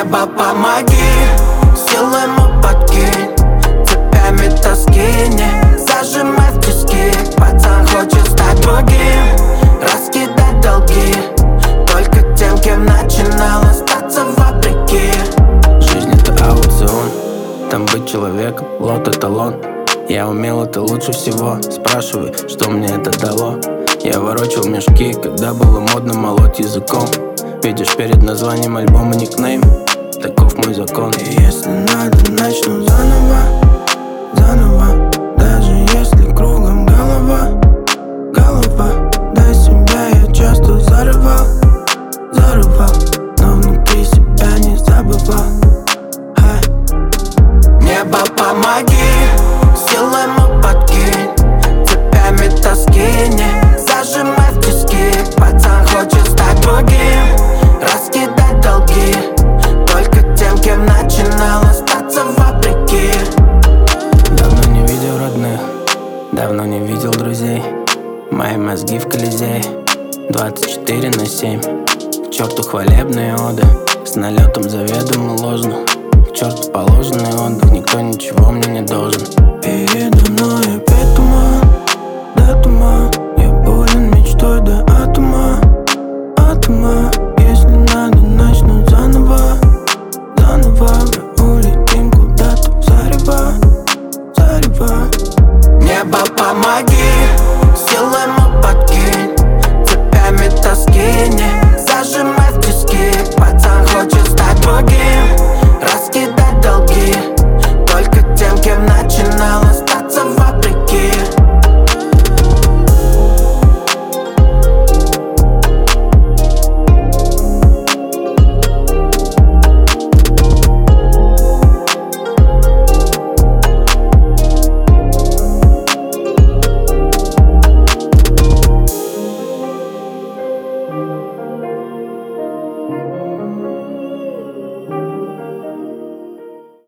Небо, помоги, силы ему подкинь, цепями тоски не зажимай в тиски. Пацан хочет стать другим, раскидать долги только тем, кем начинал остаться вопреки. Жизнь — это аукцион, там быть человеком, лот — эталон. Я умел это лучше всего, спрашивай, что мне это дало. Я ворочал мешки, когда было модно молоть языком. Видишь перед названием альбома никнейм, таков мой закон. И если надо, начну заново, заново. Даже если кругом голова, голова. До себя я часто зарывал, зарывал, но внутри себя не забывал. Небо, помоги, силы ему подкинь, цепями тоски не зажимай в тиски. Пацан хочет стать другим, раскидать долги только тем, кем начинал остаться вопреки. Давно не видел родных, давно не видел друзей. Мои мозги в Колизее 24/7. К черту хвалебные оды, с налетом заведомо ложно. К черту положенный отдых, никто ничего мне не должен. Передо мной опять туман, да туман. Я болен мечтой до атома, атома. Если надо, начну заново, заново. Мы улетим куда-то в зарево, зарево. Небо, помоги, силы ему подкинь, цепями тоски не зажимай в тиски. Пацан хочет стать другим,